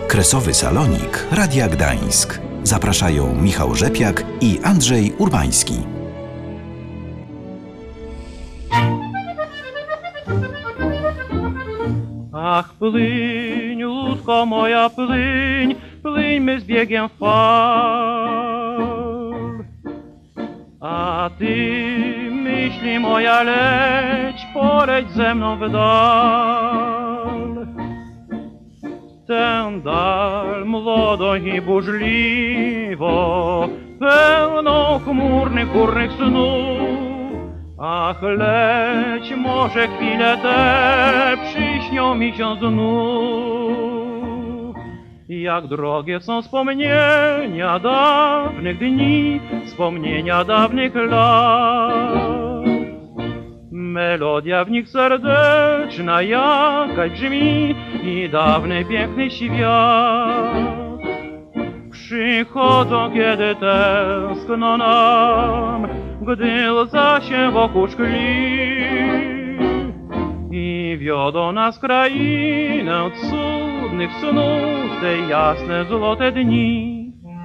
Kresowy Salonik Radia Gdańsk. Zapraszają Michał Rzepiak i Andrzej Urbański. Ach, płyń, łódko moja, płyń, płyńmy z biegiem fal. A ty, myśli moja, poleć ze mną w dal. Tę dal młodą i burzliwą, pełną chmurnych górnych snów. Ach, leć, może chwilę te przyśnią mi się znów. Jak drogie są wspomnienia dawnych dni, wspomnienia dawnych lat. Melodia w nich serdeczna jakaś brzmi i dawny piękny świat. Przychodzą, kiedy tęskno nam, gdy łza się wokół szkli i wiodą nas krainę cudnych snów te jasne, złote dni.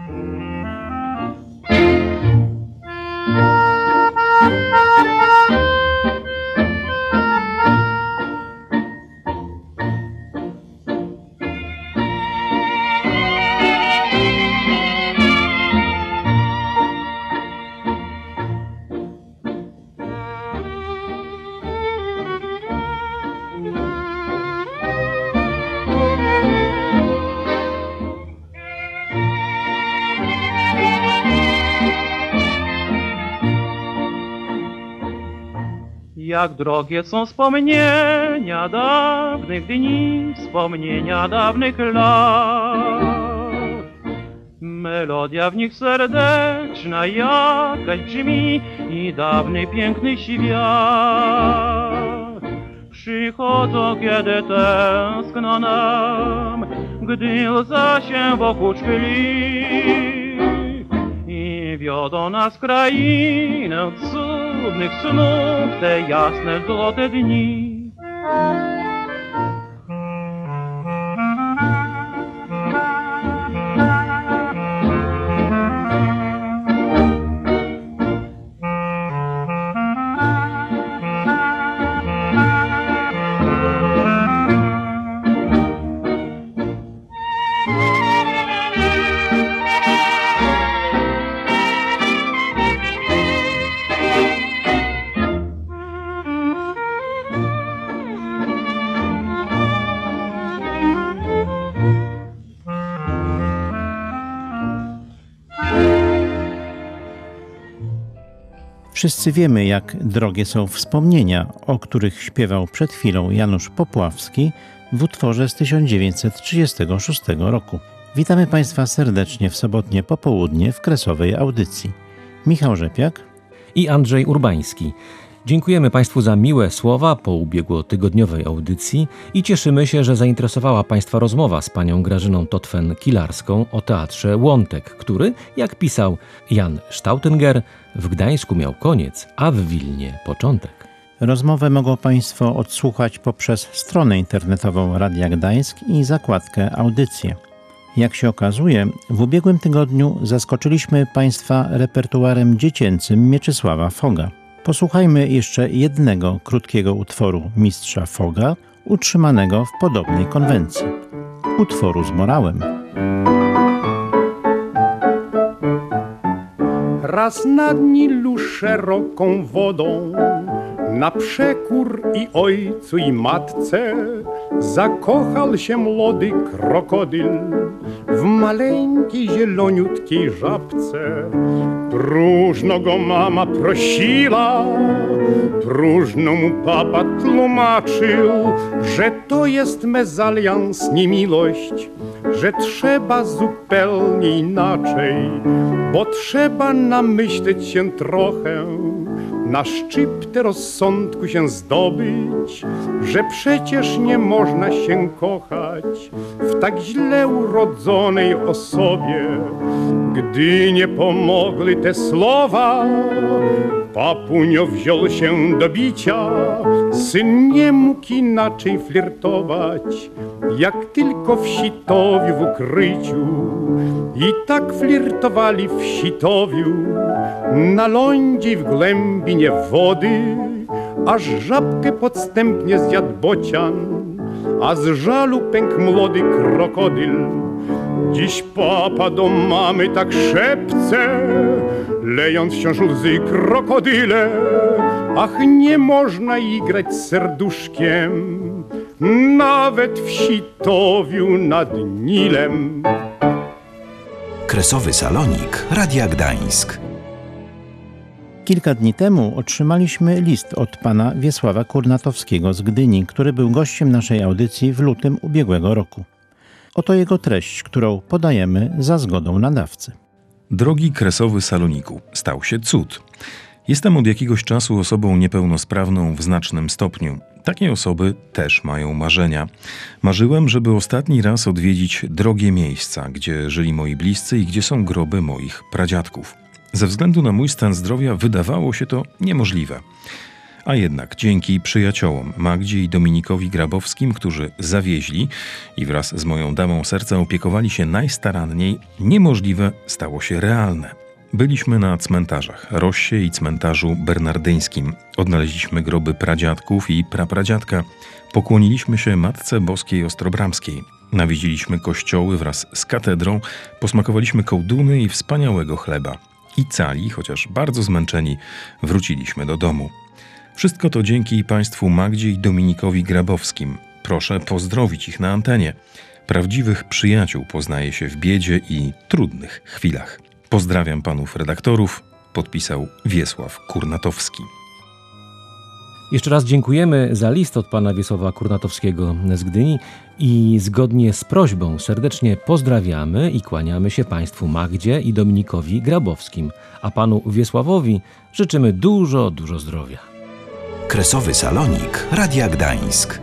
Jak drogie są wspomnienia dawnych dni, wspomnienia dawnych lat. Melodia w nich serdeczna jakaś brzmi i dawny piękny świat. Przychodzą, kiedy tęskno nam, gdy łza się wokół szkli i wiodą nas krainę cudnych snów te jasne, złote dni. Wszyscy wiemy, jak drogie są wspomnienia, o których śpiewał przed chwilą Janusz Popławski w utworze z 1936 roku. Witamy Państwa serdecznie w sobotnie popołudnie w kresowej audycji. Michał Rzepiak i Andrzej Urbański. Dziękujemy Państwu za miłe słowa po ubiegłotygodniowej audycji i cieszymy się, że zainteresowała Państwa rozmowa z panią Grażyną Totwen-Kilarską o Teatrze Łątek, który, jak pisał Jan Staudinger, w Gdańsku miał koniec, a w Wilnie początek. Rozmowę mogą Państwo odsłuchać poprzez stronę internetową Radia Gdańsk i zakładkę Audycje. Jak się okazuje, w ubiegłym tygodniu zaskoczyliśmy Państwa repertuarem dziecięcym Mieczysława Foga. Posłuchajmy jeszcze jednego krótkiego utworu mistrza Foga, utrzymanego w podobnej konwencji. Utworu z morałem. Raz na Nilu szeroką wodą, na przekór i ojcu i matce, zakochał się młody krokodyl w maleńkiej zieloniutkiej żabce. Próżno go mama prosiła, próżno mu papa tłumaczył, że to jest mezalians, nie miłość, że trzeba zupełnie inaczej, bo trzeba namyśleć się trochę, na szczyptę rozsądku się zdobyć, że przecież nie można się kochać w tak źle urodzonej osobie. Gdy nie pomogły te słowa, papunio wziął się do bicia Syn nie mógł inaczej flirtować, jak tylko w Sitowiu w ukryciu. I tak flirtowali w Sitowiu, na lądzie w głębinie wody, aż żabkę podstępnie zjadł bocian, a z żalu pękł młody krokodyl. Dziś papa do mamy tak szepce, lejąc wciąż łzy krokodyle. Ach, nie można igrać z serduszkiem, nawet w Sitowiu nad Nilem. Kresowy salonik Radia Gdańsk. Kilka dni temu otrzymaliśmy list od pana Wiesława Kurnatowskiego z Gdyni, który był gościem naszej audycji w lutym ubiegłego roku. Oto jego treść, którą podajemy za zgodą nadawcy. Drogi kresowy saloniku, stał się cud. Jestem od jakiegoś czasu osobą niepełnosprawną w znacznym stopniu. Takie osoby też mają marzenia. Marzyłem, żeby ostatni raz odwiedzić drogie miejsca, gdzie żyli moi bliscy i gdzie są groby moich pradziadków. Ze względu na mój stan zdrowia wydawało się to niemożliwe. A jednak dzięki przyjaciołom Magdzie i Dominikowi Grabowskim, którzy zawieźli i wraz z moją damą serca opiekowali się najstaranniej, niemożliwe stało się realne. Byliśmy na cmentarzach Rossie i cmentarzu bernardyńskim. Odnaleźliśmy groby pradziadków i prapradziadka. Pokłoniliśmy się Matce Boskiej Ostrobramskiej. Nawiedziliśmy kościoły wraz z katedrą, posmakowaliśmy kołduny i wspaniałego chleba. I cali, chociaż bardzo zmęczeni, wróciliśmy do domu. Wszystko to dzięki państwu Magdzie i Dominikowi Grabowskim. Proszę pozdrowić ich na antenie. Prawdziwych przyjaciół poznaje się w biedzie i trudnych chwilach. Pozdrawiam panów redaktorów, podpisał Wiesław Kurnatowski. Jeszcze raz dziękujemy za list od pana Wiesława Kurnatowskiego z Gdyni i zgodnie z prośbą serdecznie pozdrawiamy i kłaniamy się państwu Magdzie i Dominikowi Grabowskim, a panu Wiesławowi życzymy dużo zdrowia. Kresowy salonik Radia Gdańsk.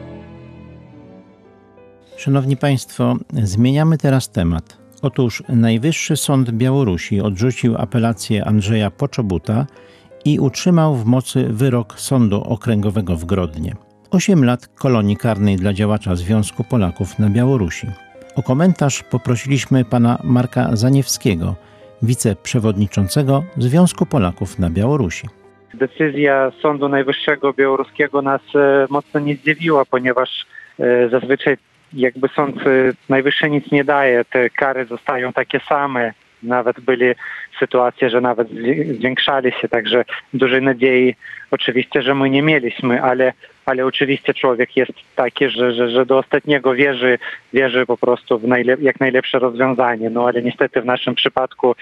Szanowni Państwo, zmieniamy teraz temat. Otóż Najwyższy Sąd Białorusi odrzucił apelację Andrzeja Poczobuta i utrzymał w mocy wyrok Sądu Okręgowego w Grodnie. 8 lat kolonii karnej dla działacza Związku Polaków na Białorusi. O komentarz poprosiliśmy pana Marka Zaniewskiego, wiceprzewodniczącego Związku Polaków na Białorusi. Decyzja Sądu Najwyższego Białoruskiego nas mocno nie zdziwiła, ponieważ zazwyczaj jakby Sąd Najwyższy nic nie daje, te kary zostają takie same. Nawet byli sytuacje, że nawet zwiększali się, także dużej nadziei oczywiście, że my nie mieliśmy, ale oczywiście człowiek jest taki, że do ostatniego wierzy po prostu w jak najlepsze rozwiązanie. No ale niestety w naszym przypadku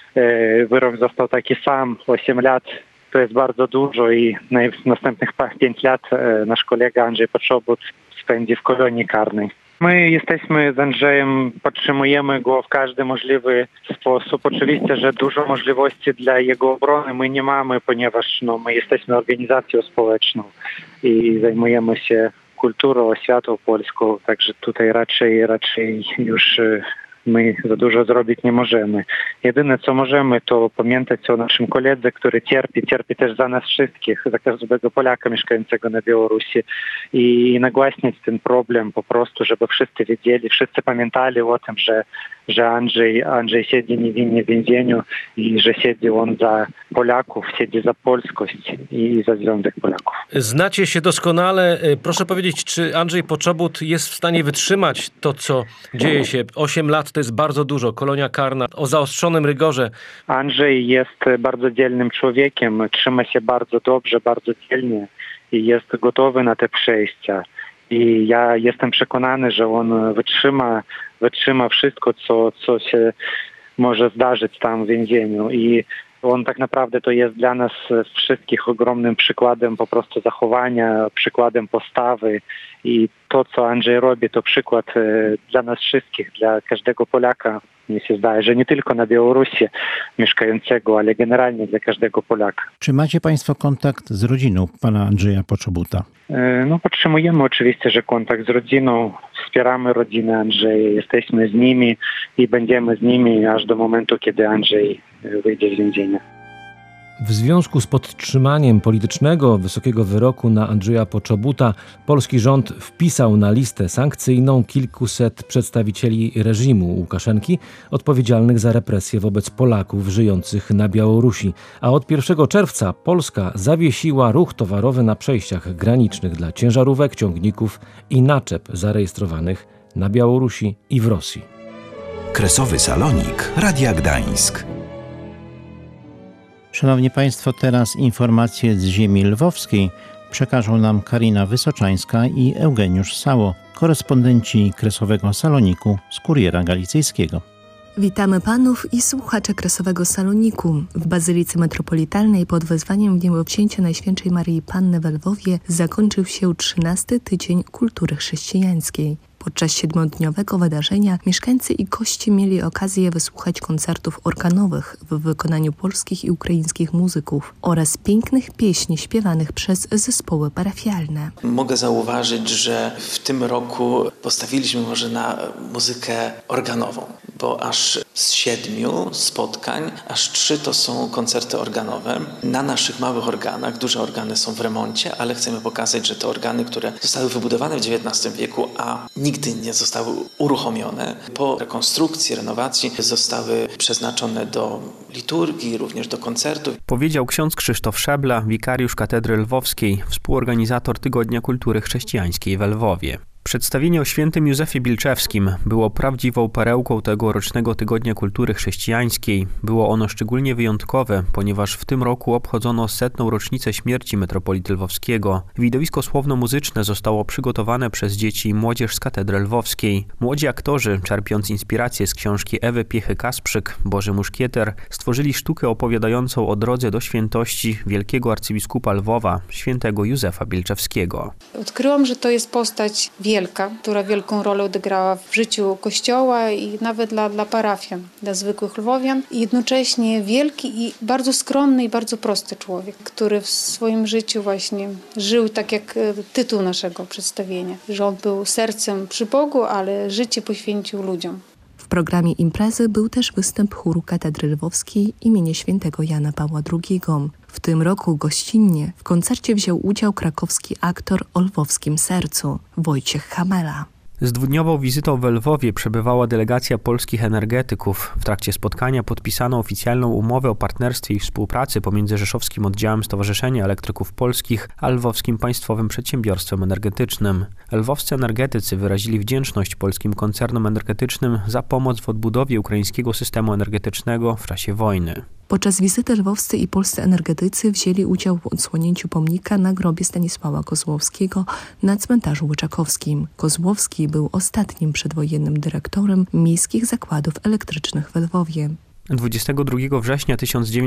wyrok został taki sam, 8 lat. To jest bardzo dużo i następnych 5 lat nasz kolega Andrzej Poczobut spędzi w kolonii karnej. My jesteśmy z Andrzejem, podtrzymujemy go w każdy możliwy sposób. Oczywiście, że dużo możliwości dla jego obrony my nie mamy, ponieważ my jesteśmy organizacją społeczną i zajmujemy się kulturą, oświatą polską, także tutaj raczej już my za dużo zrobić nie możemy. Jedyne co możemy, to pamiętać o naszym koledze, który cierpi też za nas wszystkich, za każdego Polaka mieszkającego na Białorusi i nagłaśniać ten problem po prostu, żeby wszyscy wiedzieli, wszyscy pamiętali o tym, że Andrzej siedzi niewinnie w więzieniu i że siedzi on za Polaków, siedzi za polskość i za Związek Polaków. Znacie się doskonale. Proszę powiedzieć, czy Andrzej Poczobut jest w stanie wytrzymać to, co dzieje się? 8 lat to jest bardzo dużo. Kolonia karna o zaostrzonym rygorze. Andrzej jest bardzo dzielnym człowiekiem. Trzyma się bardzo dobrze, bardzo dzielnie i jest gotowy na te przejścia. I ja jestem przekonany, że on wytrzyma wszystko, co się może zdarzyć tam w więzieniu. I on tak naprawdę to jest dla nas wszystkich ogromnym przykładem po prostu zachowania, przykładem postawy i to, co Andrzej robi, to przykład dla nas wszystkich, dla każdego Polaka. Mnie się zdaje, że nie tylko na Białorusi mieszkającego, ale generalnie dla każdego Polaka. Czy macie Państwo kontakt z rodziną pana Andrzeja Poczobuta? Podtrzymujemy oczywiście, że kontakt z rodziną, wspieramy rodzinę Andrzeja, jesteśmy z nimi i będziemy z nimi aż do momentu, kiedy Andrzej wyjdzie z więzienia. W związku z podtrzymaniem politycznego wysokiego wyroku na Andrzeja Poczobuta polski rząd wpisał na listę sankcyjną kilkuset przedstawicieli reżimu Łukaszenki odpowiedzialnych za represje wobec Polaków żyjących na Białorusi. A od 1 czerwca Polska zawiesiła ruch towarowy na przejściach granicznych dla ciężarówek, ciągników i naczep zarejestrowanych na Białorusi i w Rosji. Kresowy Salonik Radia Gdańsk. Szanowni Państwo, teraz informacje z ziemi lwowskiej przekażą nam Karina Wysoczańska i Eugeniusz Sało, korespondenci Kresowego Saloniku z Kuriera Galicyjskiego. Witamy panów i słuchaczy Kresowego Saloniku. W Bazylice Metropolitalnej pod wezwaniem w dniu obcięcia Najświętszej Maryi Panny w Lwowie zakończył się 13. Tydzień Kultury Chrześcijańskiej. Podczas 7-dniowego wydarzenia mieszkańcy i goście mieli okazję wysłuchać koncertów organowych w wykonaniu polskich i ukraińskich muzyków oraz pięknych pieśni śpiewanych przez zespoły parafialne. Mogę zauważyć, że w tym roku postawiliśmy może na muzykę organową, bo aż z 7 spotkań, aż 3 to są koncerty organowe na naszych małych organach. Duże organy są w remoncie, ale chcemy pokazać, że te organy, które zostały wybudowane w XIX wieku, a nigdy nie zostały uruchomione, po rekonstrukcji, renowacji zostały przeznaczone do liturgii, również do koncertów. Powiedział ksiądz Krzysztof Szebla, wikariusz Katedry Lwowskiej, współorganizator Tygodnia Kultury Chrześcijańskiej w Lwowie. Przedstawienie o świętym Józefie Bilczewskim było prawdziwą perełką tegorocznego Tygodnia Kultury Chrześcijańskiej. Było ono szczególnie wyjątkowe, ponieważ w tym roku obchodzono 100. rocznicę śmierci metropolity lwowskiego. Widowisko słowno-muzyczne zostało przygotowane przez dzieci i młodzież z Katedry Lwowskiej. Młodzi aktorzy, czerpiąc inspirację z książki Ewy Piechy-Kasprzyk, Boży Muszkieter, stworzyli sztukę opowiadającą o drodze do świętości wielkiego arcybiskupa Lwowa, świętego Józefa Bilczewskiego. Odkryłam, że to jest postać wielka, która wielką rolę odegrała w życiu Kościoła i nawet dla parafian, dla zwykłych lwowian. I jednocześnie wielki i bardzo skromny i bardzo prosty człowiek, który w swoim życiu właśnie żył tak jak tytuł naszego przedstawienia, że on był sercem przy Bogu, ale życie poświęcił ludziom. W programie imprezy był też występ chóru Katedry Lwowskiej imienia świętego Jana Pawła II. W tym roku gościnnie w koncercie wziął udział krakowski aktor o lwowskim sercu Wojciech Hamela. Z 2-dniową wizytą w Lwowie przebywała delegacja polskich energetyków. W trakcie spotkania podpisano oficjalną umowę o partnerstwie i współpracy pomiędzy Rzeszowskim Oddziałem Stowarzyszenia Elektryków Polskich a Lwowskim Państwowym Przedsiębiorstwem Energetycznym. Lwowscy energetycy wyrazili wdzięczność polskim koncernom energetycznym za pomoc w odbudowie ukraińskiego systemu energetycznego w czasie wojny. Podczas wizyty lwowscy i polscy energetycy wzięli udział w odsłonięciu pomnika na grobie Stanisława Kozłowskiego na cmentarzu Łyczakowskim. Kozłowski był ostatnim przedwojennym dyrektorem miejskich zakładów elektrycznych w Lwowie. 22 września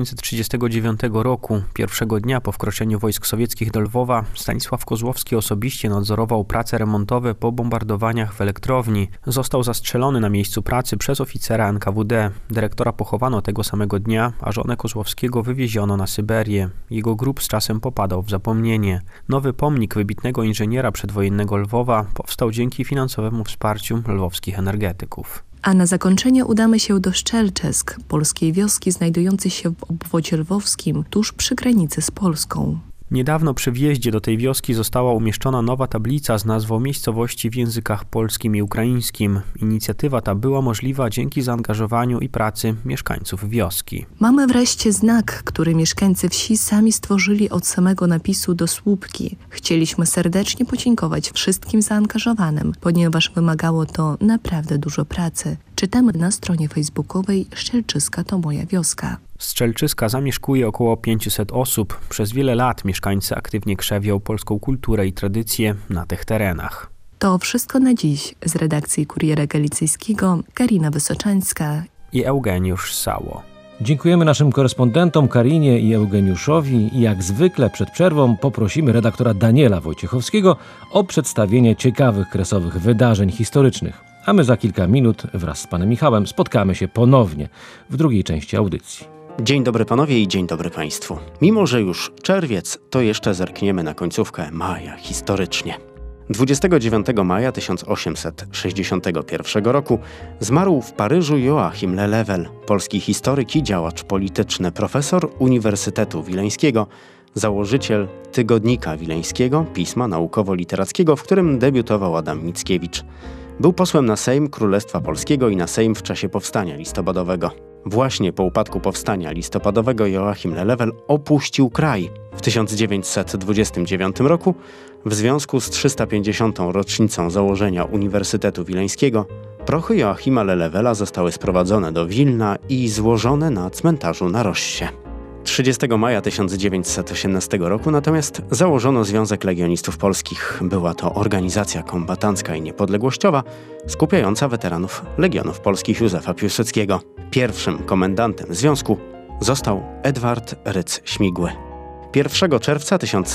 1939 roku, pierwszego dnia po wkroczeniu wojsk sowieckich do Lwowa, Stanisław Kozłowski osobiście nadzorował prace remontowe po bombardowaniach w elektrowni. Został zastrzelony na miejscu pracy przez oficera NKWD. Dyrektora pochowano tego samego dnia, a żonę Kozłowskiego wywieziono na Syberię. Jego grób z czasem popadał w zapomnienie. Nowy pomnik wybitnego inżyniera przedwojennego Lwowa powstał dzięki finansowemu wsparciu lwowskich energetyków. A na zakończenie udamy się do Szczelczysk, polskiej wioski znajdującej się w obwodzie lwowskim, tuż przy granicy z Polską. Niedawno przy wjeździe do tej wioski została umieszczona nowa tablica z nazwą miejscowości w językach polskim i ukraińskim. Inicjatywa ta była możliwa dzięki zaangażowaniu i pracy mieszkańców wioski. Mamy wreszcie znak, który mieszkańcy wsi sami stworzyli od samego napisu do słupki. Chcieliśmy serdecznie podziękować wszystkim zaangażowanym, ponieważ wymagało to naprawdę dużo pracy. Czytamy na stronie facebookowej Szczelczyska to moja wioska. Strzelczyska zamieszkuje około 500 osób. Przez wiele lat mieszkańcy aktywnie krzewią polską kulturę i tradycję na tych terenach. To wszystko na dziś. Z redakcji Kuriera Galicyjskiego Karina Wysoczańska i Eugeniusz Sało. Dziękujemy naszym korespondentom Karinie i Eugeniuszowi i jak zwykle przed przerwą poprosimy redaktora Daniela Wojciechowskiego o przedstawienie ciekawych kresowych wydarzeń historycznych. A my za kilka minut wraz z panem Michałem spotkamy się ponownie w drugiej części audycji. Dzień dobry panowie i dzień dobry państwu. Mimo że już czerwiec, to jeszcze zerkniemy na końcówkę maja historycznie. 29 maja 1861 roku zmarł w Paryżu Joachim Lelewel, polski historyk i działacz polityczny, profesor Uniwersytetu Wileńskiego, założyciel Tygodnika Wileńskiego, pisma naukowo-literackiego, w którym debiutował Adam Mickiewicz. Był posłem na Sejm Królestwa Polskiego i na Sejm w czasie Powstania Listopadowego. Właśnie po upadku Powstania Listopadowego Joachim Lelewel opuścił kraj. W 1929 roku, w związku z 350. rocznicą założenia Uniwersytetu Wileńskiego, prochy Joachima Lelewela zostały sprowadzone do Wilna i złożone na cmentarzu na Rossie. 30 maja 1918 roku natomiast założono Związek Legionistów Polskich. Była to organizacja kombatancka i niepodległościowa, skupiająca weteranów Legionów Polskich Józefa Piłsudskiego. Pierwszym komendantem związku został Edward Rydz-Śmigły. 1 czerwca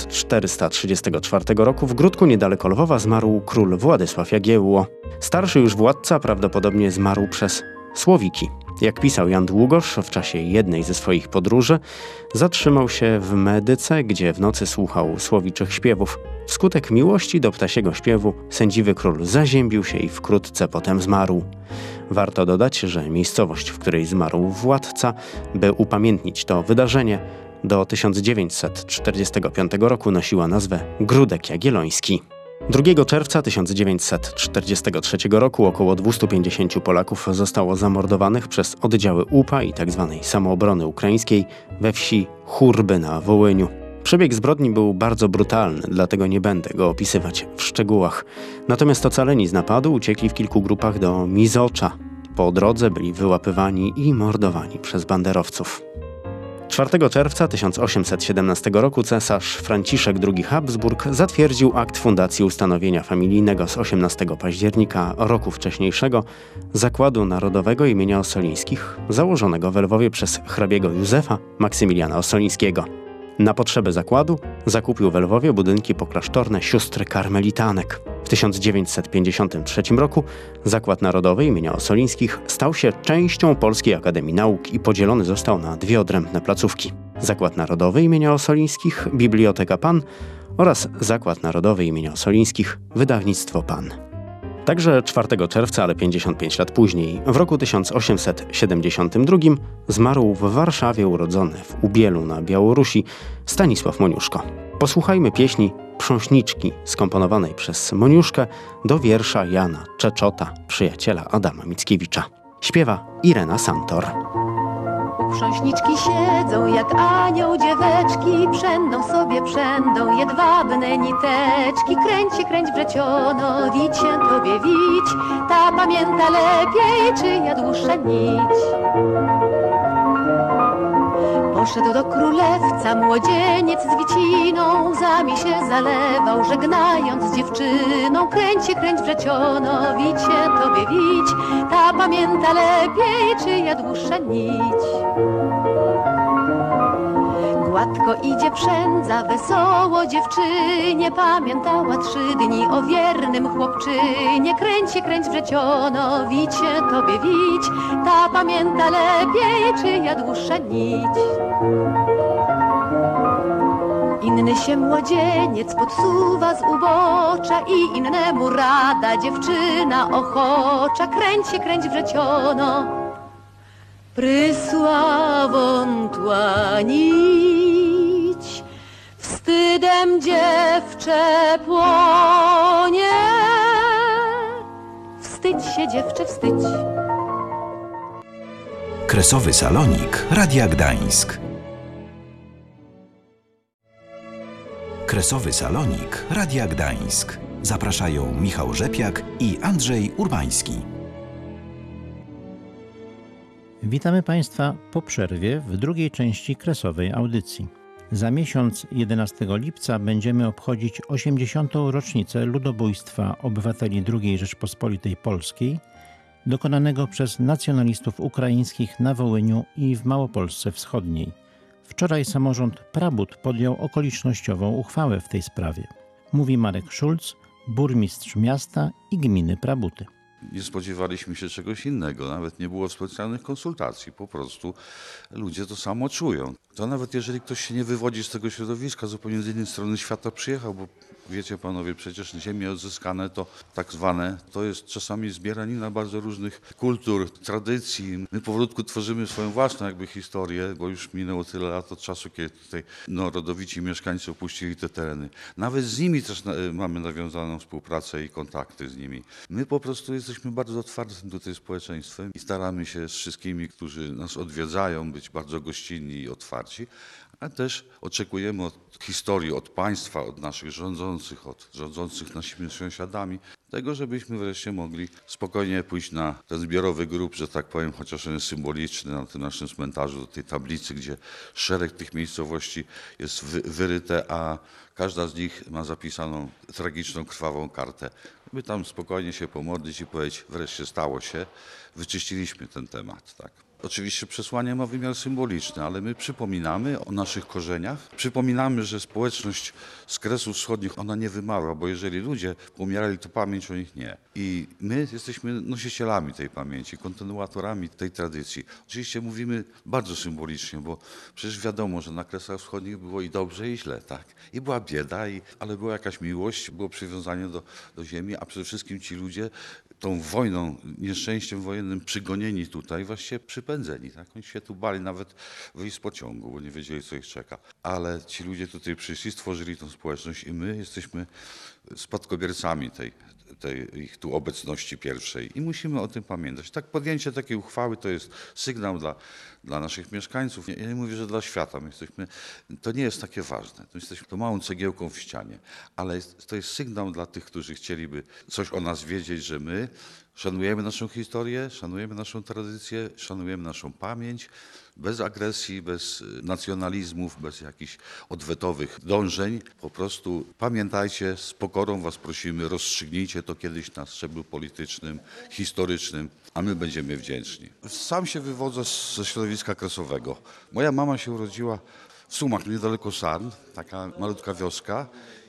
1434 roku w Gródku niedaleko Lwowa zmarł król Władysław Jagiełło. Starszy już władca prawdopodobnie zmarł przez Słowiki. Jak pisał Jan Długosz, w czasie jednej ze swoich podróży zatrzymał się w Medyce, gdzie w nocy słuchał słowiczych śpiewów. Wskutek miłości do ptasiego śpiewu sędziwy król zaziębił się i wkrótce potem zmarł. Warto dodać, że miejscowość, w której zmarł władca, by upamiętnić to wydarzenie, do 1945 roku nosiła nazwę Gródek Jagielloński. 2 czerwca 1943 roku około 250 Polaków zostało zamordowanych przez oddziały UPA i tzw. samoobrony ukraińskiej we wsi Churby na Wołyniu. Przebieg zbrodni był bardzo brutalny, dlatego nie będę go opisywać w szczegółach. Natomiast ocaleni z napadu uciekli w kilku grupach do Mizocza. Po drodze byli wyłapywani i mordowani przez banderowców. 4 czerwca 1817 roku cesarz Franciszek II Habsburg zatwierdził akt fundacji ustanowienia familijnego z 18 października roku wcześniejszego Zakładu Narodowego imienia Ossolińskich, założonego w Lwowie przez hrabiego Józefa Maksymiliana Ossolińskiego. Na potrzeby zakładu zakupił w Lwowie budynki poklasztorne sióstr karmelitanek. W 1953 roku Zakład Narodowy imienia Ossolińskich stał się częścią Polskiej Akademii Nauk i podzielony został na dwie odrębne placówki. Zakład Narodowy imienia Ossolińskich, Biblioteka PAN oraz Zakład Narodowy imienia Ossolińskich, Wydawnictwo PAN. Także 4 czerwca, ale 55 lat później, w roku 1872 zmarł w Warszawie urodzony w Ubielu na Białorusi Stanisław Moniuszko. Posłuchajmy pieśni Prząśniczki skomponowanej przez Moniuszkę do wiersza Jana Czeczota, przyjaciela Adama Mickiewicza. Śpiewa Irena Santor. Prząśniczki siedzą jak anioł dzieweczki, przędą jedwabne niteczki. Kręć wrzeciono, wić się tobie wić, ta pamięta lepiej, czyja dłuższa nić. Poszedł do królewca młodzieniec z wiciną, zami się zalewał, żegnając dziewczyną. Kręć wrzeciono, wić się tobie wić, ta pamięta lepiej, czyja dłuższa nić. Gładko idzie przędza, wesoło dziewczynie, pamiętała 3 dni o wiernym chłopczynie. Kręć wrzeciono, wić się tobie wić, ta pamięta lepiej, czyja dłuższa nić. Inny się młodzieniec podsuwa z ubocza i innemu rada dziewczyna ochocza. Kręć wrzeciono, prysła wątła nić, wstydem dziewczę płonie. Wstydź się dziewczę, wstydź. Kresowy Salonik Radia Gdańsk. Kresowy Salonik Radia Gdańsk. Zapraszają Michał Rzepiak i Andrzej Urbański. Witamy Państwa po przerwie w drugiej części kresowej audycji. Za miesiąc 11 lipca będziemy obchodzić 80. rocznicę ludobójstwa obywateli II Rzeczpospolitej Polskiej dokonanego przez nacjonalistów ukraińskich na Wołyniu i w Małopolsce Wschodniej. Wczoraj samorząd Prabut podjął okolicznościową uchwałę w tej sprawie. Mówi Marek Szulc, burmistrz miasta i gminy Prabuty. Nie spodziewaliśmy się czegoś innego, nawet nie było specjalnych konsultacji, po prostu ludzie to samo czują. To nawet jeżeli ktoś się nie wywodzi z tego środowiska, zupełnie z innej strony świata przyjechał, bo wiecie panowie, przecież ziemie odzyskane to tak zwane, to jest czasami zbieranina bardzo różnych kultur, tradycji. My powolutku tworzymy swoją własną jakby historię, bo już minęło tyle lat od czasu, kiedy tutaj rodowici mieszkańcy opuścili te tereny. Nawet z nimi też mamy nawiązaną współpracę i kontakty z nimi. My po prostu jesteśmy bardzo otwartym tutaj społeczeństwem i staramy się z wszystkimi, którzy nas odwiedzają, być bardzo gościnni i otwarci, a też oczekujemy od historii, od państwa, od naszych rządzących, od rządzących naszymi sąsiadami, tego, żebyśmy wreszcie mogli spokojnie pójść na ten zbiorowy grób, że tak powiem, chociaż on jest symboliczny, na tym naszym cmentarzu, do tej tablicy, gdzie szereg tych miejscowości jest wyryte, a każda z nich ma zapisaną tragiczną, krwawą kartę. By tam spokojnie się pomodlić i powiedzieć, wreszcie stało się, wyczyściliśmy ten temat, tak. Oczywiście przesłanie ma wymiar symboliczny, ale my przypominamy o naszych korzeniach, przypominamy, że społeczność z Kresów Wschodnich, ona nie wymarła, bo jeżeli ludzie umierali, to pamięć o nich nie. I my jesteśmy nosicielami tej pamięci, kontynuatorami tej tradycji. Oczywiście mówimy bardzo symbolicznie, bo przecież wiadomo, że na Kresach Wschodnich było i dobrze, i źle, tak? I była bieda, ale była jakaś miłość, było przywiązanie do ziemi, a przede wszystkim ci ludzie tą wojną, nieszczęściem wojennym przygonieni tutaj, właściwie przypędzeni. Tak? Oni się tu bali nawet wyjść z pociągu, bo nie wiedzieli, co ich czeka. Ale ci ludzie tutaj przyszli, stworzyli tą społeczność i my jesteśmy spadkobiercami tej ich tu obecności pierwszej i musimy o tym pamiętać. Tak, podjęcie takiej uchwały to jest sygnał dla naszych mieszkańców. Ja nie mówię, że dla świata. To nie jest takie ważne. Jesteśmy tą małą cegiełką w ścianie, ale to jest sygnał dla tych, którzy chcieliby coś o nas wiedzieć, że my szanujemy naszą historię, szanujemy naszą tradycję, szanujemy naszą pamięć, bez agresji, bez nacjonalizmów, bez jakichś odwetowych dążeń. Po prostu pamiętajcie, z pokorą was prosimy, rozstrzygnijcie to kiedyś na szczeblu politycznym, historycznym, a my będziemy wdzięczni. Sam się wywodzę ze środowiska kresowego. Moja mama się urodziła w Sumach, niedaleko Sarn, taka malutka wioska.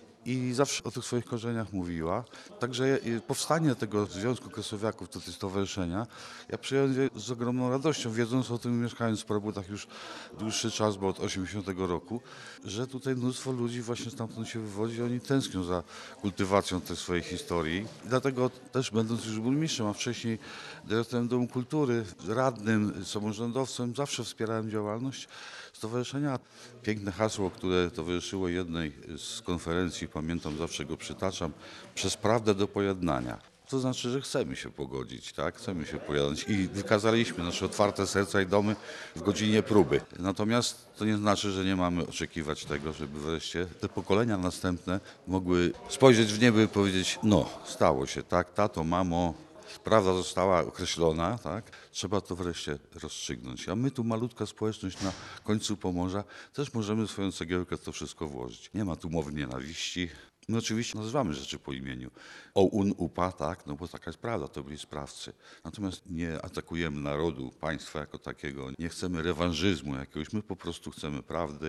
I zawsze o tych swoich korzeniach mówiła. Także powstanie tego Związku Kresowiaków, to stowarzyszenia, ja przyjąłem je z ogromną radością, wiedząc o tym, mieszkając w Prabutach już dłuższy czas, bo od 80 roku, że tutaj mnóstwo ludzi właśnie stamtąd się wywodzi, oni tęsknią za kultywacją tej swojej historii. I dlatego też, będąc już burmistrzem, a wcześniej dyrektorem Domu Kultury, radnym, samorządowcem, zawsze wspierałem działalność stowarzyszenia. Piękne hasło, które towarzyszyło jednej z konferencji, pamiętam, zawsze go przytaczam, przez prawdę do pojednania. To znaczy, że chcemy się pogodzić, tak? Chcemy się pojednać i wykazaliśmy nasze otwarte serca i domy w godzinie próby. Natomiast to nie znaczy, że nie mamy oczekiwać tego, żeby wreszcie te pokolenia następne mogły spojrzeć w niebo i powiedzieć, no, stało się, tak, tato, mamo, prawda została określona, tak? Trzeba to wreszcie rozstrzygnąć. A my tu malutka społeczność na końcu Pomorza też możemy swoją cegiełkę w to wszystko włożyć. Nie ma tu mowy nienawiści. My oczywiście nazywamy rzeczy po imieniu. OUN, UPA, tak, no bo taka jest prawda, to byli sprawcy. Natomiast nie atakujemy narodu, państwa jako takiego, nie chcemy rewanżyzmu jakiegoś, my po prostu chcemy prawdy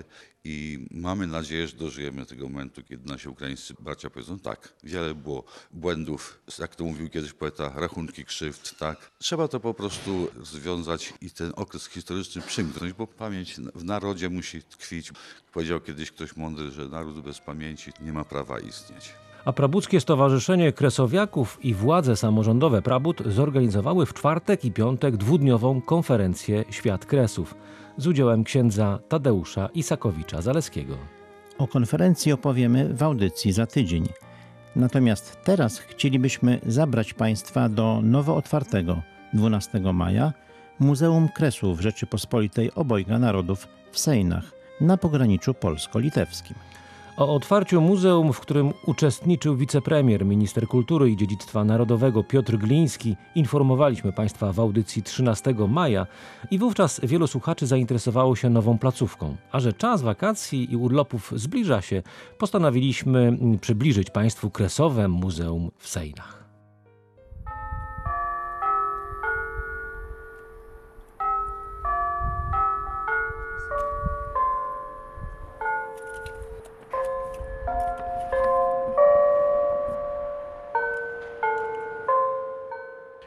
i mamy nadzieję, że dożyjemy tego momentu, kiedy nasi ukraińscy bracia powiedzą, tak, wiele było błędów, jak to mówił kiedyś poeta, rachunki krzywd, tak. Trzeba to po prostu związać i ten okres historyczny przymknąć, bo pamięć w narodzie musi tkwić. Powiedział kiedyś ktoś mądry, że naród bez pamięci nie ma prawa istnieć. A Prabuckie Stowarzyszenie Kresowiaków i władze samorządowe Prabut zorganizowały w czwartek i piątek dwudniową konferencję Świat Kresów z udziałem księdza Tadeusza Isakowicza-Zaleskiego. O konferencji opowiemy w audycji za tydzień. Natomiast teraz chcielibyśmy zabrać Państwa do nowo otwartego 12 maja Muzeum Kresów Rzeczypospolitej Obojga Narodów w Sejnach na pograniczu polsko-litewskim. O otwarciu muzeum, w którym uczestniczył wicepremier, minister kultury i dziedzictwa narodowego Piotr Gliński, informowaliśmy Państwa w audycji 13 maja i wówczas wielu słuchaczy zainteresowało się nową placówką. A że czas wakacji i urlopów zbliża się, postanowiliśmy przybliżyć Państwu Kresowe Muzeum w Sejnach.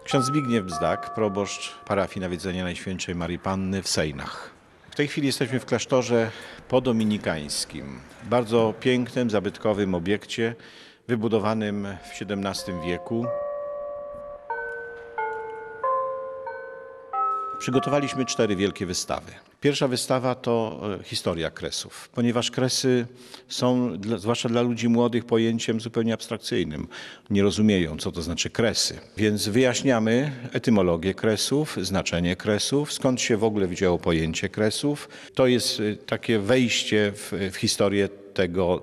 Ksiądz Zbigniew Bzdak, proboszcz parafii Nawiedzenia Najświętszej Maryi Panny w Sejnach. W tej chwili jesteśmy w klasztorze podominikańskim, bardzo pięknym, zabytkowym obiekcie wybudowanym w XVII wieku. Przygotowaliśmy 4 wielkie wystawy. Pierwsza wystawa to historia kresów, ponieważ kresy są, zwłaszcza dla ludzi młodych, pojęciem zupełnie abstrakcyjnym. Nie rozumieją, co to znaczy kresy. Więc wyjaśniamy etymologię kresów, znaczenie kresów, skąd się w ogóle wzięło pojęcie kresów. To jest takie wejście w historię tego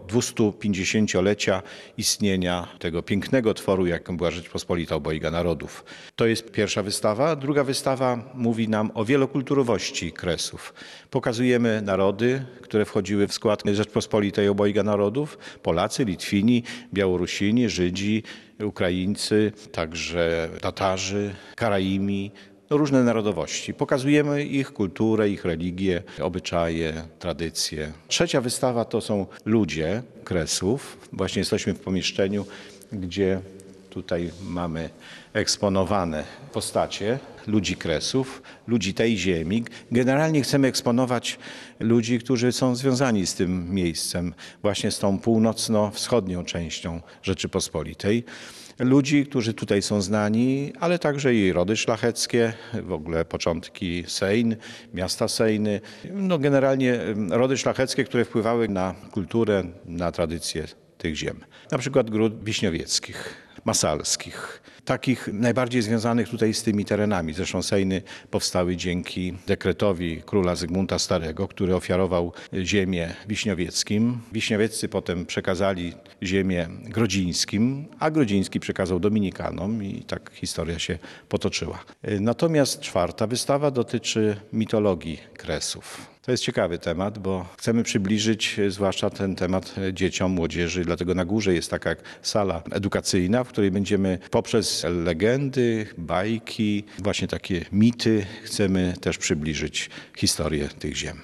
250-lecia istnienia tego pięknego tworu, jakim była Rzeczpospolita Obojga Narodów. To jest pierwsza wystawa. Druga wystawa mówi nam o wielokulturowości kresów. Pokazujemy narody, które wchodziły w skład Rzeczpospolitej Obojga Narodów. Polacy, Litwini, Białorusini, Żydzi, Ukraińcy, także Tatarzy, Karaimi. Różne narodowości. Pokazujemy ich kulturę, ich religię, obyczaje, tradycje. Trzecia wystawa to są ludzie kresów. Właśnie jesteśmy w pomieszczeniu, gdzie tutaj mamy eksponowane postacie ludzi kresów, ludzi tej ziemi. Generalnie chcemy eksponować ludzi, którzy są związani z tym miejscem, właśnie z tą północno-wschodnią częścią Rzeczypospolitej. Ludzi, którzy tutaj są znani, ale także i rody szlacheckie, w ogóle początki Sejn, miasta Sejny. Generalnie rody szlacheckie, które wpływały na kulturę, na tradycje tych ziem. Na przykład gród wiśniowieckich, masalskich, takich najbardziej związanych tutaj z tymi terenami. Zresztą Sejny powstały dzięki dekretowi króla Zygmunta Starego, który ofiarował ziemię wiśniowieckim. Wiśniowieccy potem przekazali ziemię grodzińskim, a Grodziński przekazał dominikanom i tak historia się potoczyła. Natomiast czwarta wystawa dotyczy mitologii kresów. To jest ciekawy temat, bo chcemy przybliżyć zwłaszcza ten temat dzieciom, młodzieży. Dlatego na górze jest taka sala edukacyjna, w której będziemy poprzez legendy, bajki, właśnie takie mity, chcemy też przybliżyć historię tych ziem.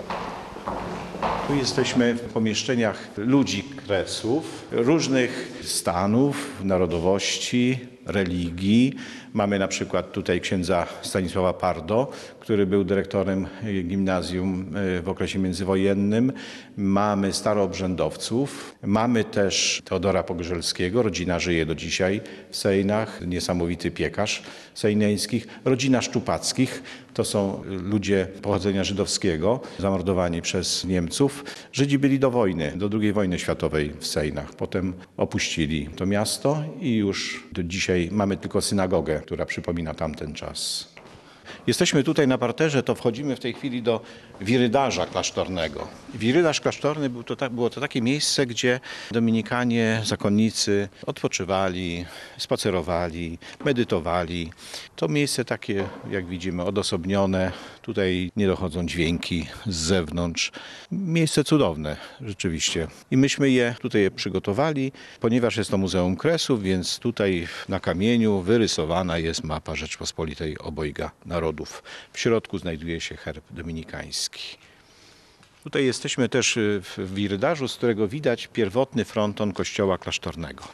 Tu jesteśmy w pomieszczeniach ludzi kresów, różnych stanów, narodowości, religii. Mamy na przykład tutaj księdza Stanisława Pardo, który był dyrektorem gimnazjum w okresie międzywojennym. Mamy staroobrzędowców. Mamy też Teodora Pogorzelskiego. Rodzina żyje do dzisiaj w Sejnach. Niesamowity piekarz sejneńskich. Rodzina Szczupackich. To są ludzie pochodzenia żydowskiego, zamordowani przez Niemców. Żydzi byli do wojny, do II wojny światowej w Sejnach. Potem opuścili to miasto i już do dzisiaj mamy tylko synagogę, która przypomina tamten czas. Jesteśmy tutaj na parterze, to wchodzimy w tej chwili do wirydarza klasztornego. Wirydarz klasztorny było to takie miejsce, gdzie dominikanie, zakonnicy odpoczywali, spacerowali, medytowali. To miejsce takie, jak widzimy, odosobnione. Tutaj nie dochodzą dźwięki z zewnątrz. Miejsce cudowne, rzeczywiście. I myśmy je tutaj przygotowali, ponieważ jest to Muzeum Kresów, więc tutaj na kamieniu wyrysowana jest mapa Rzeczpospolitej Obojga Narodów. W środku znajduje się herb dominikański. Tutaj jesteśmy też w wirydarzu, z którego widać pierwotny fronton kościoła klasztornego.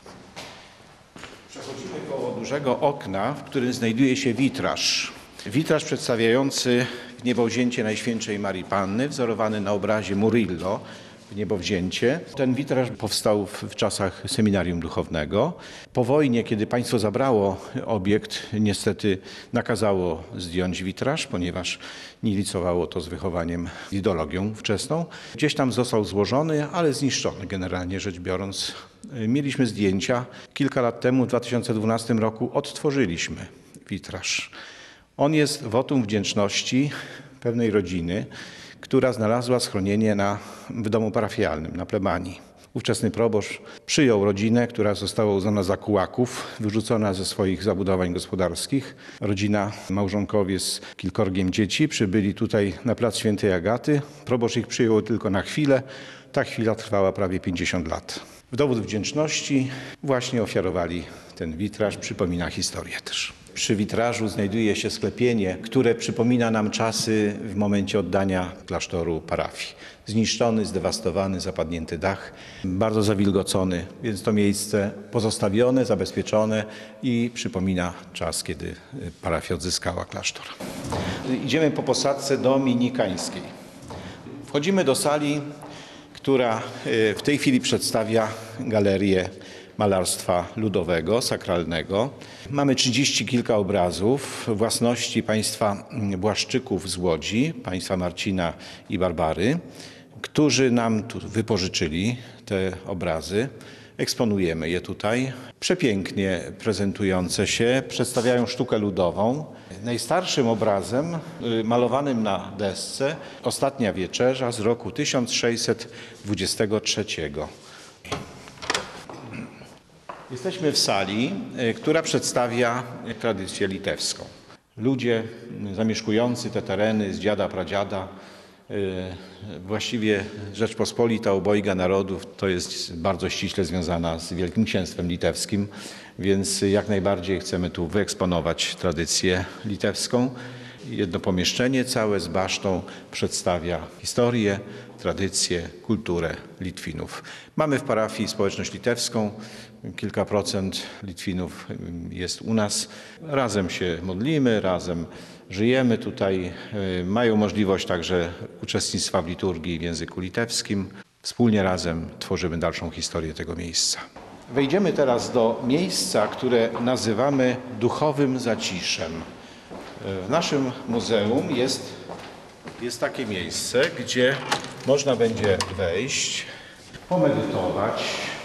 Przechodzimy koło dużego okna, w którym znajduje się witraż. Witraż przedstawiający Niebowzięcie Najświętszej Maryi Panny, wzorowany na obrazie Murillo, Niebowzięcie. Ten witraż powstał w czasach seminarium duchownego. Po wojnie, kiedy państwo zabrało obiekt, niestety nakazało zdjąć witraż, ponieważ nie licowało to z wychowaniem, ideologią wczesną. Gdzieś tam został złożony, ale zniszczony generalnie rzecz biorąc. Mieliśmy zdjęcia. Kilka lat temu, w 2012 roku, odtworzyliśmy witraż. On jest wotum wdzięczności pewnej rodziny, która znalazła schronienie w domu parafialnym, na plebanii. Ówczesny proboszcz przyjął rodzinę, która została uznana za kułaków, wyrzucona ze swoich zabudowań gospodarskich. Rodzina, małżonkowie z kilkorgiem dzieci przybyli tutaj na plac Świętej Agaty. Proboszcz ich przyjął tylko na chwilę. Ta chwila trwała prawie 50 lat. W dowód wdzięczności właśnie ofiarowali ten witraż, przypomina historię też. Przy witrażu znajduje się sklepienie, które przypomina nam czasy w momencie oddania klasztoru parafii. zniszczony, zdewastowany, zapadnięty dach, bardzo zawilgocony, więc to miejsce pozostawione, zabezpieczone i przypomina czas, kiedy parafia odzyskała klasztor. Idziemy po posadzce dominikańskiej. Wchodzimy do sali, która w tej chwili przedstawia galerię malarstwa ludowego, sakralnego. Mamy 30 kilka obrazów własności państwa Błaszczyków z Łodzi, państwa Marcina i Barbary, którzy nam tu wypożyczyli te obrazy. Eksponujemy je tutaj. Przepięknie prezentujące się, przedstawiają sztukę ludową. Najstarszym obrazem malowanym na desce Ostatnia Wieczerza z roku 1623. Jesteśmy w sali, która przedstawia tradycję litewską. Ludzie zamieszkujący te tereny z dziada, pradziada, właściwie Rzeczpospolita obojga narodów to jest bardzo ściśle związana z Wielkim Księstwem Litewskim, więc jak najbardziej chcemy tu wyeksponować tradycję litewską. Jedno pomieszczenie całe z basztą przedstawia historię, tradycję, kulturę Litwinów. Mamy w parafii społeczność litewską, kilka procent Litwinów jest u nas. Razem się modlimy, razem żyjemy tutaj. Mają możliwość także uczestnictwa w liturgii w języku litewskim. Wspólnie razem tworzymy dalszą historię tego miejsca. Wejdziemy teraz do miejsca, które nazywamy duchowym zaciszem. W naszym muzeum jest takie miejsce, gdzie można będzie wejść, pomedytować,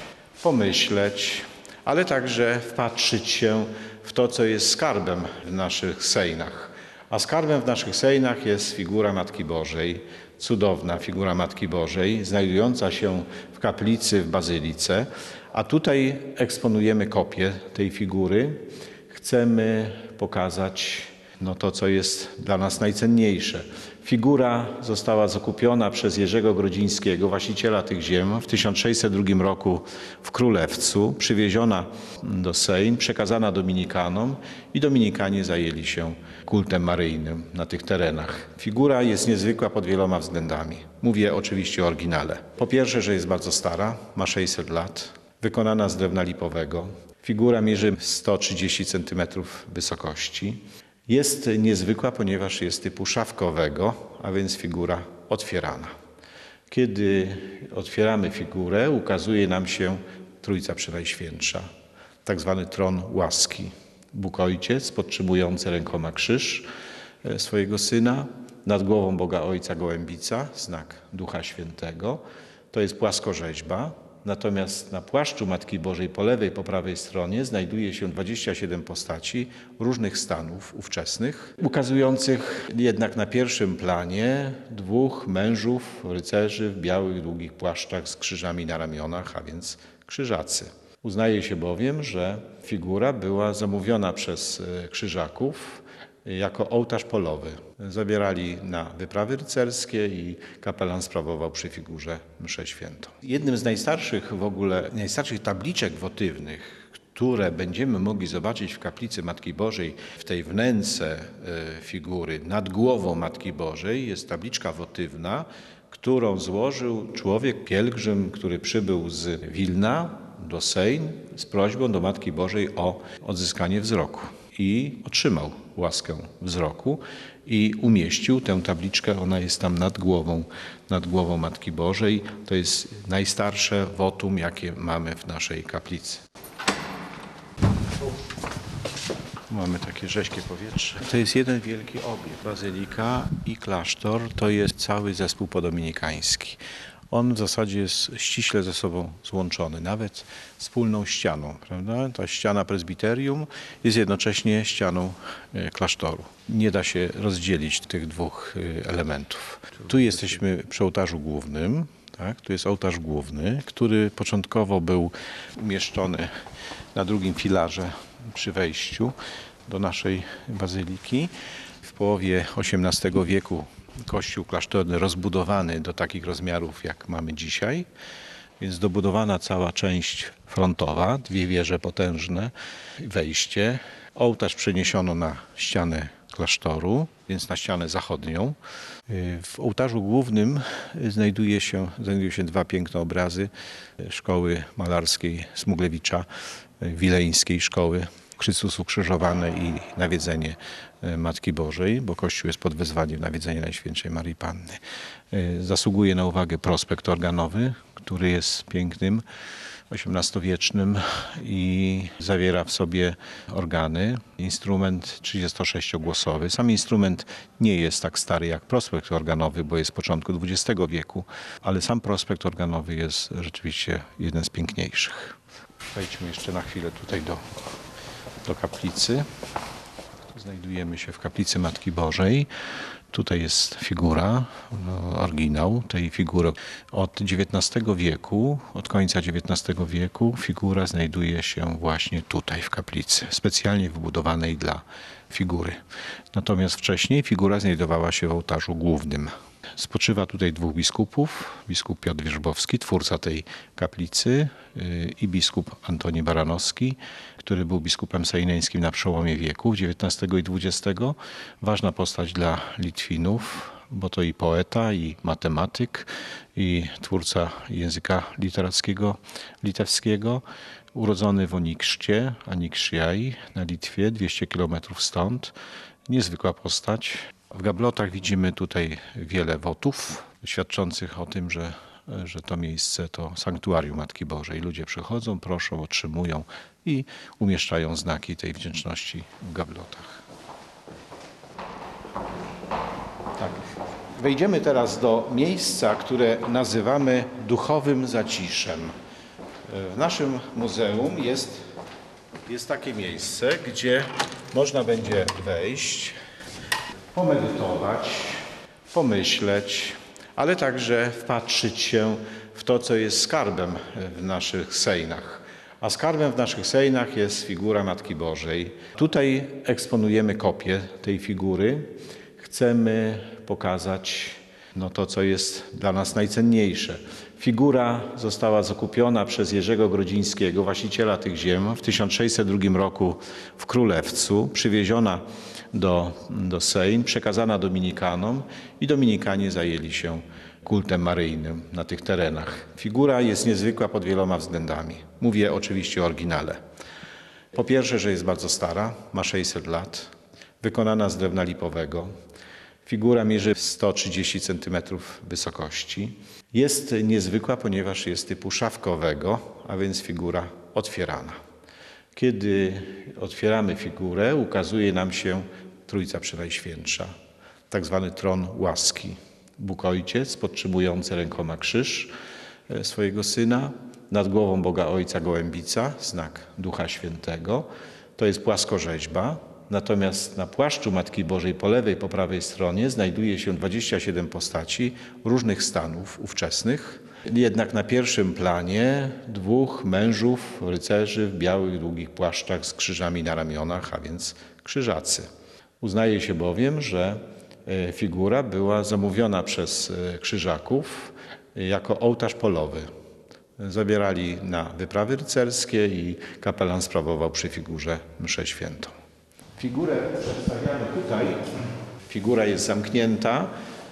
pomyśleć, ale także wpatrzyć się w to, co jest skarbem w naszych sejnach. A skarbem w naszych sejnach jest figura Matki Bożej, cudowna figura Matki Bożej, znajdująca się w kaplicy w Bazylice, a tutaj eksponujemy kopię tej figury. Chcemy pokazać to, co jest dla nas najcenniejsze. Figura została zakupiona przez Jerzego Grodzińskiego, właściciela tych ziem, w 1602 roku w Królewcu, przywieziona do Sejn, przekazana dominikanom i dominikanie zajęli się kultem maryjnym na tych terenach. Figura jest niezwykła pod wieloma względami. Mówię oczywiście o oryginale. Po pierwsze, że jest bardzo stara, ma 600 lat, wykonana z drewna lipowego. Figura mierzy 130 cm wysokości. Jest niezwykła, ponieważ jest typu szafkowego, a więc figura otwierana. Kiedy otwieramy figurę, ukazuje nam się Trójca Przenajświętsza, tak zwany tron łaski. Bóg Ojciec podtrzymujący rękoma krzyż swojego Syna, nad głową Boga Ojca gołębica, znak Ducha Świętego. To jest płaskorzeźba. Natomiast na płaszczu Matki Bożej po lewej, po prawej stronie znajduje się 27 postaci różnych stanów ówczesnych, ukazujących jednak na pierwszym planie dwóch mężów, rycerzy w białych, długich płaszczach z krzyżami na ramionach, a więc krzyżacy. Uznaje się bowiem, że figura była zamówiona przez krzyżaków jako ołtarz polowy. Zabierali na wyprawy rycerskie i kapelan sprawował przy figurze mszę świętą. Jednym z najstarszych tabliczek wotywnych, które będziemy mogli zobaczyć w kaplicy Matki Bożej, w tej wnęce figury nad głową Matki Bożej, jest tabliczka wotywna, którą złożył człowiek, pielgrzym, który przybył z Wilna do Sejn z prośbą do Matki Bożej o odzyskanie wzroku. I otrzymał łaskę wzroku i umieścił tę tabliczkę, ona jest tam nad głową Matki Bożej. To jest najstarsze wotum, jakie mamy w naszej kaplicy. Mamy takie rześkie powietrze. To jest jeden wielki obiekt. Bazylika i klasztor to jest cały zespół podominikański. On w zasadzie jest ściśle ze sobą złączony, nawet wspólną ścianą, prawda? Ta ściana prezbiterium jest jednocześnie ścianą klasztoru. Nie da się rozdzielić tych dwóch elementów. Tu jesteśmy przy ołtarzu głównym, tak? Tu jest ołtarz główny, który początkowo był umieszczony na drugim filarze przy wejściu do naszej bazyliki. W połowie XVIII wieku kościół klasztorny rozbudowany do takich rozmiarów, jak mamy dzisiaj, więc dobudowana cała część frontowa, dwie wieże potężne, wejście. Ołtarz przeniesiono na ścianę klasztoru, więc na ścianę zachodnią. W ołtarzu głównym znajdują się dwa piękne obrazy szkoły malarskiej Smuglewicza, wileńskiej szkoły Chrystus ukrzyżowany i nawiedzenie Matki Bożej, bo Kościół jest pod wezwaniem nawiedzenia Najświętszej Maryi Panny. Zasługuje na uwagę prospekt organowy, który jest pięknym, XVIII-wiecznym i zawiera w sobie organy. Instrument 36-głosowy. Sam instrument nie jest tak stary jak prospekt organowy, bo jest z początku XX wieku, ale sam prospekt organowy jest rzeczywiście jeden z piękniejszych. Wejdźmy jeszcze na chwilę tutaj do kaplicy. Znajdujemy się w kaplicy Matki Bożej. Tutaj jest figura, oryginał tej figury. Od XIX wieku, od końca XIX wieku figura znajduje się właśnie tutaj w kaplicy, specjalnie wybudowanej dla figury. Natomiast wcześniej figura znajdowała się w ołtarzu głównym. Spoczywa tutaj dwóch biskupów, biskup Piotr Wierzbowski, twórca tej kaplicy, i biskup Antoni Baranowski, który był biskupem sejneńskim na przełomie wieków XIX i XX. Ważna postać dla Litwinów, bo to i poeta, i matematyk, i twórca języka literackiego litewskiego. Urodzony w Onikszcie, Anikszjaj na Litwie, 200 km stąd. Niezwykła postać. W gablotach widzimy tutaj wiele wotów świadczących o tym, że to miejsce to sanktuarium Matki Bożej. Ludzie przychodzą, proszą, otrzymują i umieszczają znaki tej wdzięczności w gablotach. Tak. Wejdziemy teraz do miejsca, które nazywamy duchowym zaciszem. W naszym muzeum jest takie miejsce, gdzie można będzie wejść, pomedytować, pomyśleć, ale także wpatrzyć się w to, co jest skarbem w naszych sejnach. A skarbem w naszych sejnach jest figura Matki Bożej. Tutaj eksponujemy kopię tej figury. Chcemy pokazać to, co jest dla nas najcenniejsze. Figura została zakupiona przez Jerzego Grodzińskiego, właściciela tych ziem, w 1602 roku w Królewcu, przywieziona do Sejn, przekazana dominikanom i dominikanie zajęli się kultem maryjnym na tych terenach. Figura jest niezwykła pod wieloma względami. Mówię oczywiście o oryginale. Po pierwsze, że jest bardzo stara, ma 600 lat, wykonana z drewna lipowego. Figura mierzy 130 cm wysokości. Jest niezwykła, ponieważ jest typu szafkowego, a więc figura otwierana. Kiedy otwieramy figurę, ukazuje nam się Trójca Przenajświętsza, tak zwany tron łaski. Bóg Ojciec podtrzymujący rękoma krzyż swojego Syna, nad głową Boga Ojca gołębica, znak Ducha Świętego. To jest płaskorzeźba. Natomiast na płaszczu Matki Bożej po lewej, po prawej stronie znajduje się 27 postaci różnych stanów ówczesnych. Jednak na pierwszym planie dwóch mężów, rycerzy w białych, długich płaszczach z krzyżami na ramionach, a więc krzyżacy. Uznaje się bowiem, że figura była zamówiona przez krzyżaków jako ołtarz polowy. Zabierali na wyprawy rycerskie i kapelan sprawował przy figurze mszę świętą. Figurę przedstawiamy tutaj. Figura jest zamknięta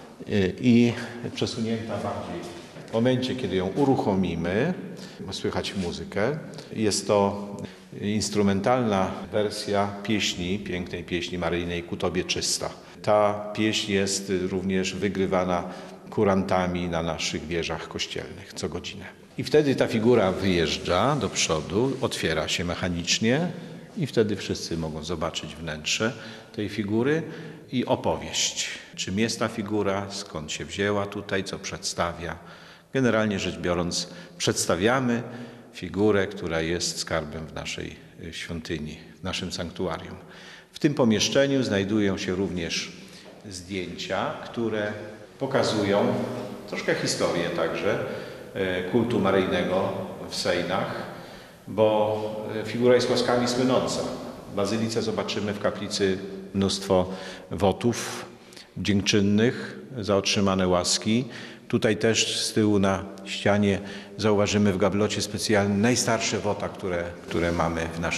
i przesunięta bardziej. W momencie, kiedy ją uruchomimy, słychać muzykę. Jest to instrumentalna wersja pieśni, pięknej pieśni maryjnej Ku Tobie czysta. Ta pieśń jest również wygrywana kurantami na naszych wieżach kościelnych co godzinę. I wtedy ta figura wyjeżdża do przodu, otwiera się mechanicznie i wtedy wszyscy mogą zobaczyć wnętrze tej figury i opowieść. Czym jest ta figura, skąd się wzięła tutaj, co przedstawia. Generalnie rzecz biorąc, przedstawiamy figurę, która jest skarbem w naszej świątyni, w naszym sanktuarium. W tym pomieszczeniu znajdują się również zdjęcia, które pokazują troszkę historię także kultu maryjnego w Sejnach, bo figura jest łaskami słynąca. W bazylice zobaczymy w kaplicy mnóstwo wotów dziękczynnych za otrzymane łaski. Tutaj też z tyłu na ścianie zauważymy w gablocie specjalne najstarsze wota, które mamy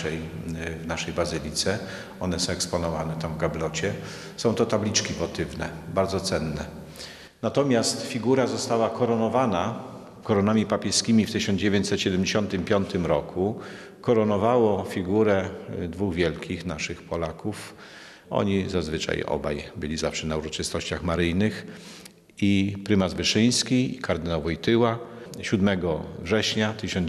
w naszej bazylice. One są eksponowane tam w gablocie. Są to tabliczki wotywne, bardzo cenne. Natomiast figura została koronowana koronami papieskimi w 1975 roku. Koronowało figurę dwóch wielkich naszych Polaków. Oni zazwyczaj obaj byli zawsze na uroczystościach maryjnych. I prymas Wyszyński i kardynał Wojtyła 7 września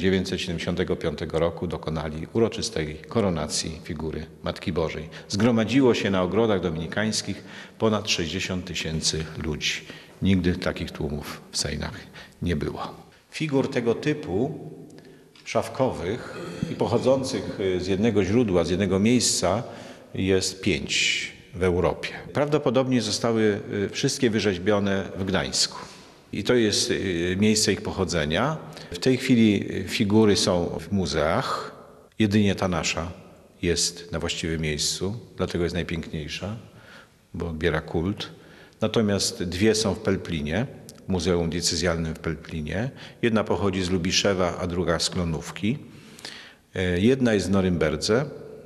1975 roku dokonali uroczystej koronacji figury Matki Bożej. Zgromadziło się na ogrodach dominikańskich ponad 60 000 ludzi. Nigdy takich tłumów w Sejnach nie było. Figur tego typu, szafkowych i pochodzących z jednego źródła, z jednego miejsca jest 5 w Europie. Prawdopodobnie zostały wszystkie wyrzeźbione w Gdańsku. I to jest miejsce ich pochodzenia. W tej chwili figury są w muzeach. Jedynie ta nasza jest na właściwym miejscu, dlatego jest najpiękniejsza, bo odbiera kult. Natomiast 2 są w Pelplinie, w Muzeum Diecezjalnym w Pelplinie. Jedna pochodzi z Lubiszewa, a druga z Klonówki. Jedna jest w Norymberdze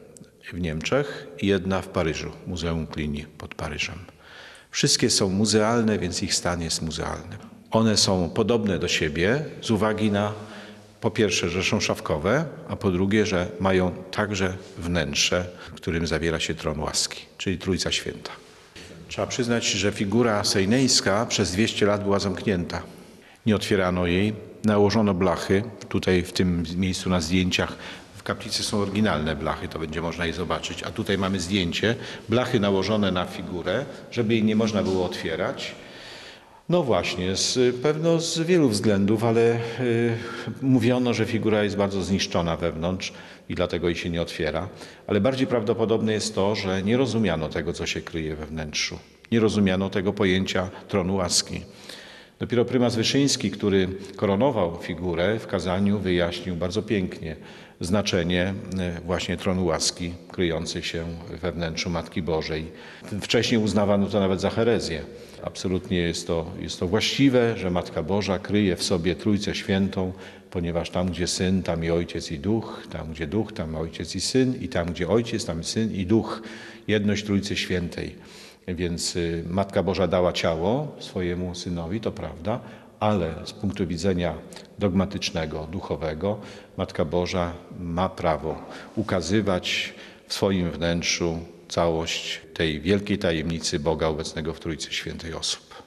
w Niemczech i jedna w Paryżu, Muzeum Cluny pod Paryżem. Wszystkie są muzealne, więc ich stan jest muzealny. One są podobne do siebie z uwagi na, po pierwsze, że są szafkowe, a po drugie, że mają także wnętrze, w którym zawiera się tron łaski, czyli Trójca Święta. Trzeba przyznać, że figura sejnejska przez 200 lat była zamknięta. Nie otwierano jej, nałożono blachy. Tutaj w tym miejscu na zdjęciach w kaplicy są oryginalne blachy, to będzie można je zobaczyć. A tutaj mamy zdjęcie, blachy nałożone na figurę, żeby jej nie można było otwierać. No właśnie, pewno z wielu względów, ale mówiono, że figura jest bardzo zniszczona wewnątrz i dlatego jej się nie otwiera. Ale bardziej prawdopodobne jest to, że nie rozumiano tego, co się kryje we wnętrzu. Nie rozumiano tego pojęcia tronu łaski. Dopiero prymas Wyszyński, który koronował figurę, w kazaniu wyjaśnił bardzo pięknie znaczenie właśnie tronu łaski kryjący się we wnętrzu Matki Bożej. Wcześniej uznawano to nawet za herezję. Absolutnie jest to właściwe, że Matka Boża kryje w sobie Trójcę Świętą, ponieważ tam, gdzie Syn, tam i Ojciec i Duch, tam, gdzie Duch, tam Ojciec i Syn, i tam, gdzie Ojciec, tam Syn i Duch. Jedność Trójcy Świętej. Więc Matka Boża dała ciało swojemu Synowi, to prawda, ale z punktu widzenia dogmatycznego, duchowego, Matka Boża ma prawo ukazywać w swoim wnętrzu całość tej wielkiej tajemnicy Boga obecnego w Trójcy Świętej osób.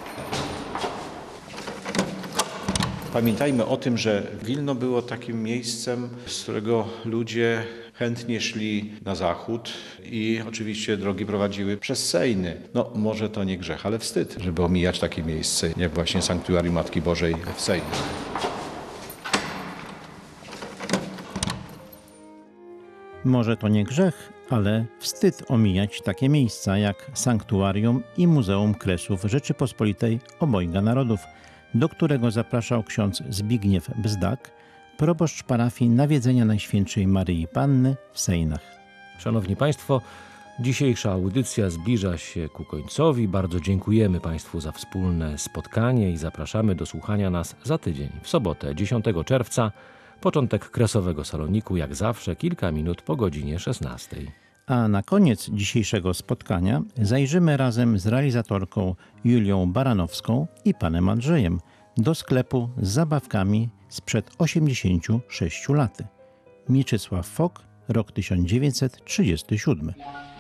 Pamiętajmy o tym, że Wilno było takim miejscem, z którego ludzie chętnie szli na zachód i oczywiście drogi prowadziły przez Sejny. No może to nie grzech, ale wstyd, żeby omijać takie miejsce, jak właśnie sanktuarium Matki Bożej w Sejnach. Może to nie grzech, ale wstyd omijać takie miejsca jak sanktuarium i Muzeum Kresów Rzeczypospolitej Obojga Narodów, do którego zapraszał ksiądz Zbigniew Bzdak, proboszcz parafii Nawiedzenia Najświętszej Maryi Panny w Sejnach. Szanowni Państwo, dzisiejsza audycja zbliża się ku końcowi. Bardzo dziękujemy Państwu za wspólne spotkanie i zapraszamy do słuchania nas za tydzień, w sobotę 10 czerwca, początek Kresowego Saloniku, jak zawsze kilka minut po godzinie 16. A na koniec dzisiejszego spotkania zajrzymy razem z realizatorką Julią Baranowską i panem Andrzejem do sklepu z zabawkami sprzed 86 lat. Mieczysław Fok, rok 1937.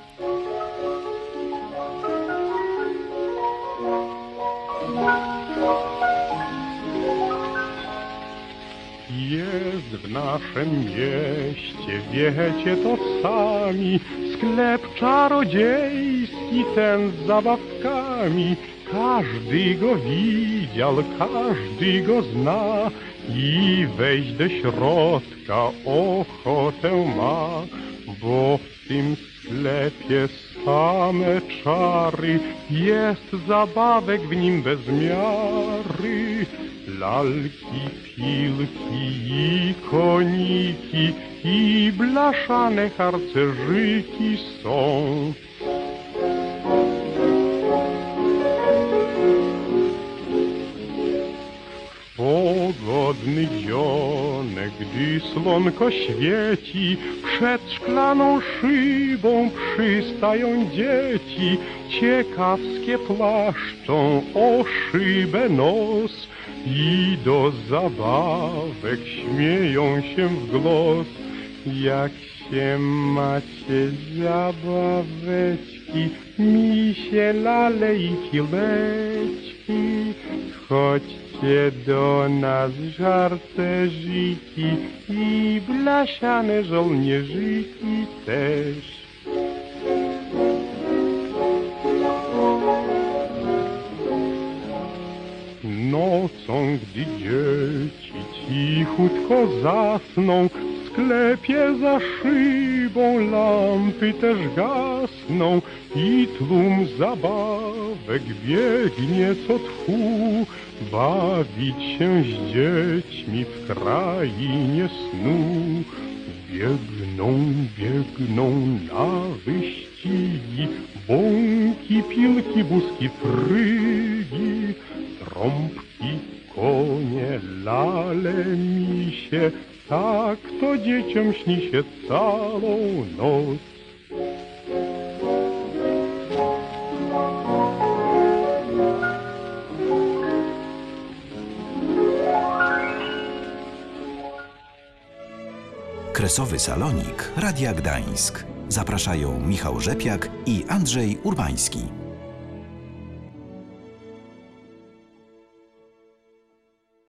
Jest w naszym mieście, wiecie to sami, sklep czarodziejski ten z zabawkami. Każdy go widział, każdy go zna i wejść do środka ochotę ma, bo w tym sklepie same czary, jest zabawek w nim bez miary. Lalki, pilki i koniki i blaszane harcerzyki są. słonko świeci, przed szklaną szybą przystają dzieci, ciekawskie plaszczą o szybę nos i do zabawek śmieją się w głos. Jak się macie zabaweczki, misie, lalejki, leczki, chodźcie do nas żarterzyki i blaszane żołnierzyki też. Nocą, gdy dzieci cichutko zasną, w sklepie za szybą lampy też gasną i tłum zabawek biegnie co tchu, bawić się z dziećmi w krainie snu. Biegną, biegną na wyścigi, bąki, pilki, wózki, frygi, trąbki, konie, lale, misie, tak to dzieciom śni się całą noc. Kresowy Salonik Radia Gdańsk. Zapraszają Michał Rzepiak i Andrzej Urbański.